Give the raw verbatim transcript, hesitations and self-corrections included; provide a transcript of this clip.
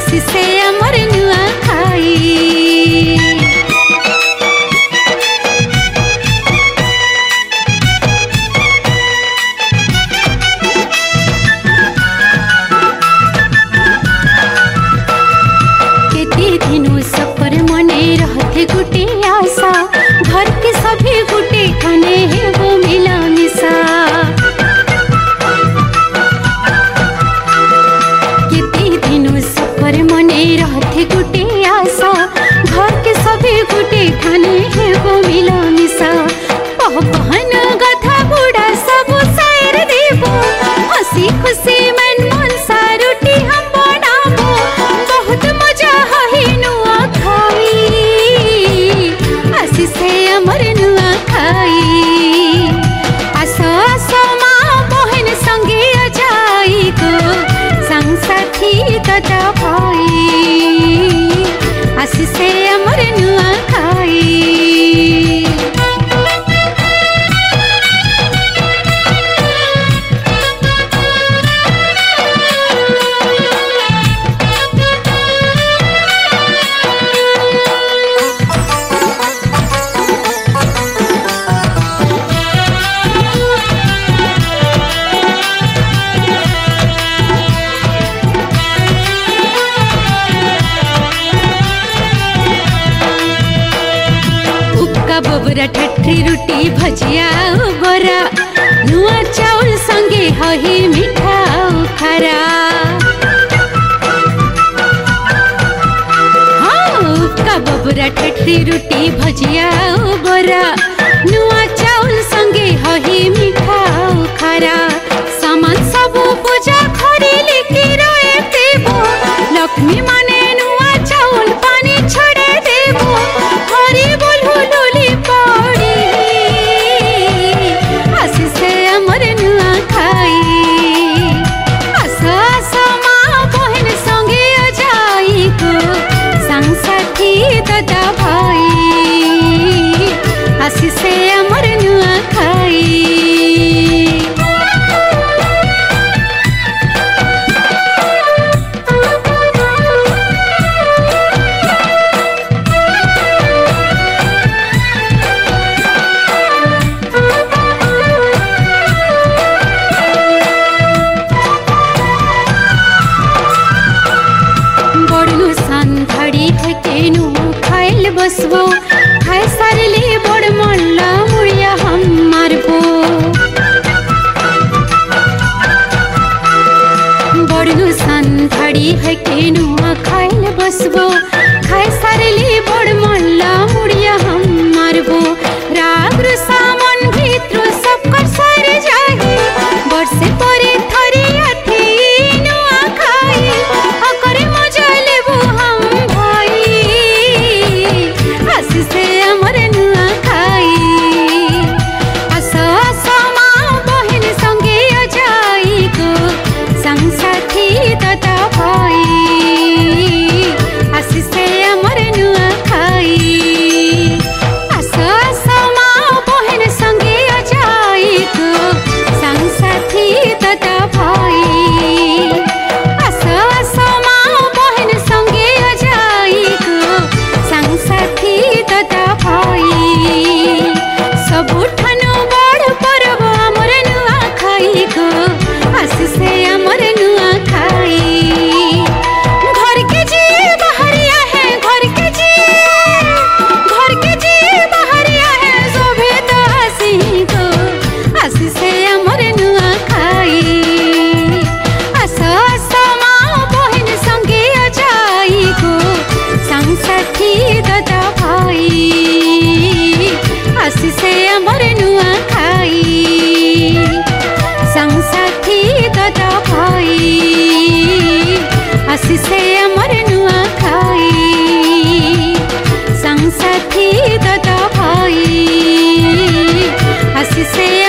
आशीषे आमर नुआ खाई। गुटे आशा घर के सभी गुटे खाने है वो मिला मिसा। कितने दिनों सफर मने रहते गुटे आशा घर के सभी गुटे खाने है वो मिला मिसा। पह बहन गधा बूढ़ा सब सैर देबो हंसी खुशी मन मन सा रोटी हम बनाबो बहुत मजा है नुआ खाई। आशीषे आमर नुआ खाई। आस आस माँ बहन संगे जाई गो संग साथी दादा भाई। आशीषे आमर नुआ खाई। बबरा ठठी रुटी भजिया बरा नुआ चाउल संगे हही मिठा खारा। हाँ का बबरा ठठी रुटी भजिया बरा नुआ चाउल संगे हही मिठा खारा। सामान सब पूजा खरी लेके रोए देबो लक्ष्मी माने नुआ चाउल पानी छोड़े देबो हरी बोलू लोली पड़ी। आशीषे आमर नुआ खाई। आस आस माँ बहन संगे जाई गो संग साथी दादा भाई। आशीषे आमर नुआ खाई। बसबो खाए सारले बड़ मल्ला मुड़िया हम मारबो। बड़ संधाड़ी है के नुआ खाइल बसबो खाए सारले बड़ मल्ला मुड़िया हम मारबो। राग सामन भीतर सब कर सारे जाही बरसे परे थरी आथी नुआ खाई अकरे मजा लेबो हम भाई। आशीषे आमर नुआ खाई। आस आस माँ बहन संगे जाई गो संग साथी दादा भाई। आशीषे आमर नुआ खाई। आस आस माँ बहन संगे जाई गो संग साथी दादा भाई। आस आस माँ बहन संगे जाई गो संग साथी दादा भाई। सबुठानु बड़ पर्व आमर नुआ खाई गो आशीषे आमर नुआ खाई। घर के जी बहरिया है घर के जी घर के जी बहरिया है शोभे तो हसी गो आशीषे आमर नुआ खाई। आस आस माँ बहन संगे जाई गो संग साथी दादा भाई। आशीषे आमर नुआ खाई। संग साथी दादा भाई। आशीषे आमर नुआ खाई। संग साथी दादा भाई। आशीषे